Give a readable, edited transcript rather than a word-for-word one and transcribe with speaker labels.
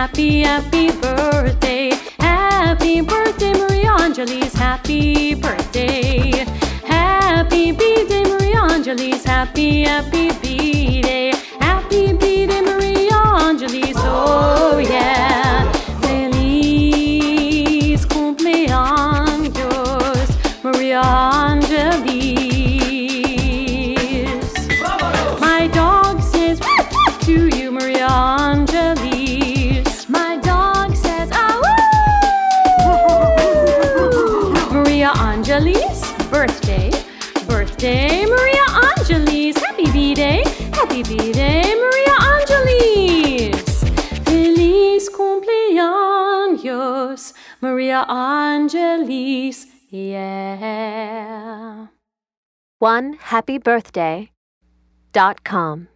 Speaker 1: happy, happy birthday. Happy birthday, Maria Angelis, happy birthday. Happy B-Day, Maria Angelis, happy, happy B-Day. Happy B-Day, Maria Angelis, oh yeah. Feliz cumpleaños, Maria Angelis. My dog says to you, Maria Angelis. My dog says, ah, woo! Maria Angelis, birthday, birthday, Maria Angelis. Happy B-Day, happy B-Day, Maria Angelis. Feliz cumpleaños, Maria Angelis, yeah.
Speaker 2: OneHappyBirthday.com